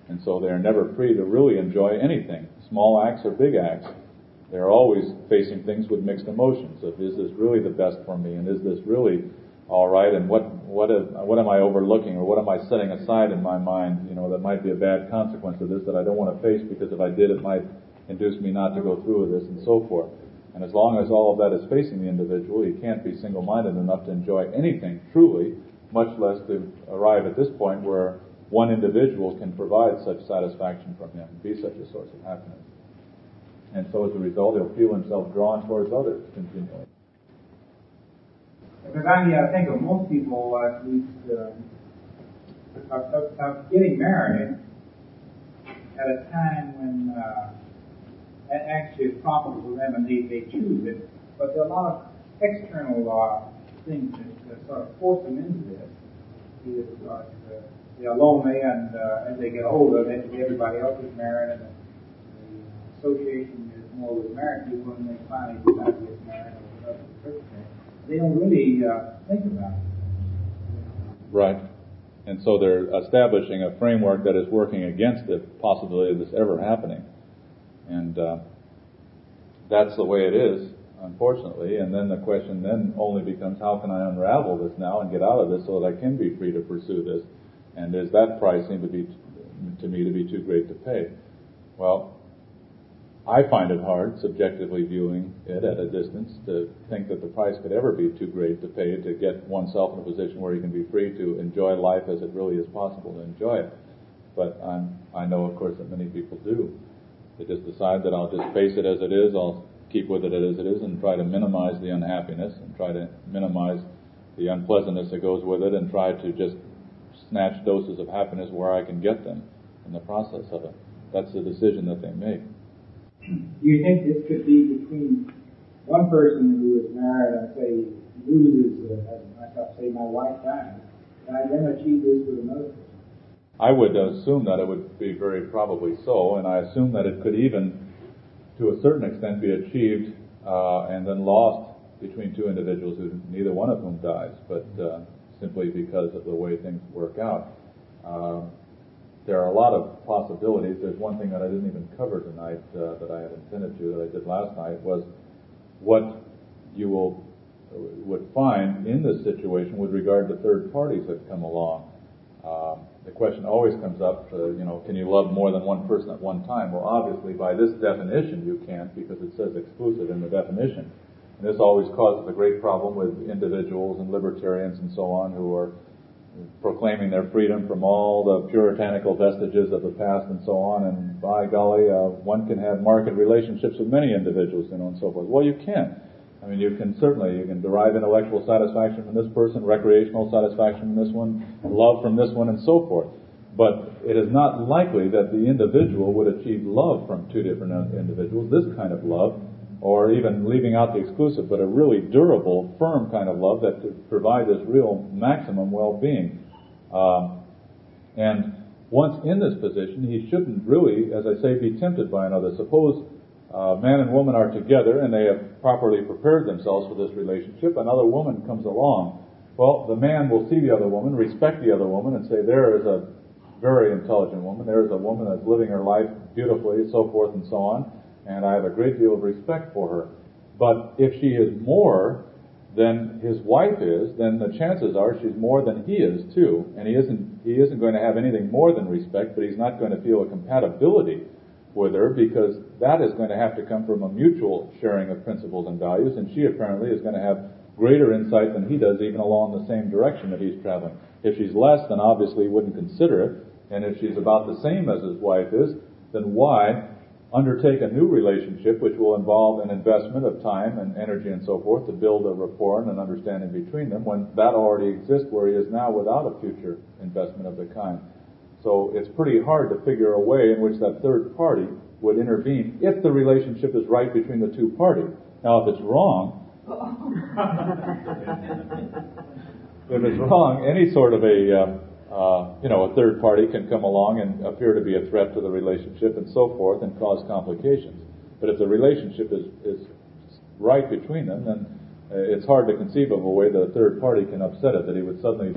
And so they're never free to really enjoy anything, small acts or big acts. They're always facing things with mixed emotions of, is this really the best for me, and is this really all right, and what am I overlooking, or what am I setting aside in my mind, that might be a bad consequence of this that I don't want to face, because if I did it might induce me not to go through with this, and so forth. And as long as all of that is facing the individual, he can't be single-minded enough to enjoy anything truly, much less to arrive at this point where one individual can provide such satisfaction from him, be such a source of happiness. And so as a result, he'll feel himself drawn towards others continually. Because I think of most people, at least, of getting married at a time when actually it's profitable for them and they choose it, but there are a lot of external things that sort of force them into this. Either because they're lonely, and as they get older, everybody else is married, and the association is more with married people, and they finally decide to get married or whatever the church says. They don't really think about it. Right. And so they're establishing a framework that is working against the possibility of this ever happening. And that's the way it is, unfortunately. And then the question then only becomes, how can I unravel this now and get out of this so that I can be free to pursue this? And is that price seem to me to be too great to pay? Well, I find it hard, subjectively viewing it at a distance, to think that the price could ever be too great to pay to get oneself in a position where he can be free to enjoy life as it really is possible to enjoy it. But I know, of course, that many people do. They just decide that I'll just face it as it is, I'll keep with it as it is, and try to minimize the unhappiness, and try to minimize the unpleasantness that goes with it, and try to just snatch doses of happiness where I can get them in the process of it. That's the decision that they make. Do you think this could be between one person who is married and say loses, say my wife dies, and I then achieve this with another person? I would assume that it would be very probably so, and I assume that it could even, to a certain extent, be achieved and then lost between two individuals who neither one of whom dies, but simply because of the way things work out. There are a lot of possibilities. There's one thing that I didn't even cover tonight that I had intended to, that I did last night, was what you would find in this situation with regard to third parties that come along. The question always comes up, can you love more than one person at one time? Well, obviously, by this definition, you can't, because it says exclusive in the definition. And this always causes a great problem with individuals and libertarians and so on who are proclaiming their freedom from all the puritanical vestiges of the past and so on, and by golly, one can have market relationships with many individuals, and so forth. Well, you can. I mean, you can derive intellectual satisfaction from this person, recreational satisfaction from this one, love from this one, and so forth. But it is not likely that the individual would achieve love from two different individuals, this kind of love, or even leaving out the exclusive, but a really durable, firm kind of love that could provide this real maximum well-being. And once in this position, he shouldn't really, as I say, be tempted by another. Suppose man and woman are together and they have properly prepared themselves for this relationship. Another woman comes along. Well, the man will see the other woman, respect the other woman, and say, there is a very intelligent woman. There is a woman that's living her life beautifully, so forth and so on. And I have a great deal of respect for her. But if she is more than his wife is, then the chances are she's more than he is too. And he isn't going to have anything more than respect, but he's not going to feel a compatibility with her, because that is going to have to come from a mutual sharing of principles and values, and she apparently is going to have greater insight than he does, even along the same direction that he's traveling. If she's less, then obviously he wouldn't consider it. And if she's about the same as his wife is, then why undertake a new relationship which will involve an investment of time and energy and so forth to build a rapport and an understanding between them, when that already exists where he is now without a future investment of the kind. So it's pretty hard to figure a way in which that third party would intervene if the relationship is right between the two parties. Now, if it's wrong, any sort of a third party can come along and appear to be a threat to the relationship and so forth and cause complications. But if the relationship is right between them, then it's hard to conceive of a way that a third party can upset it, that he would suddenly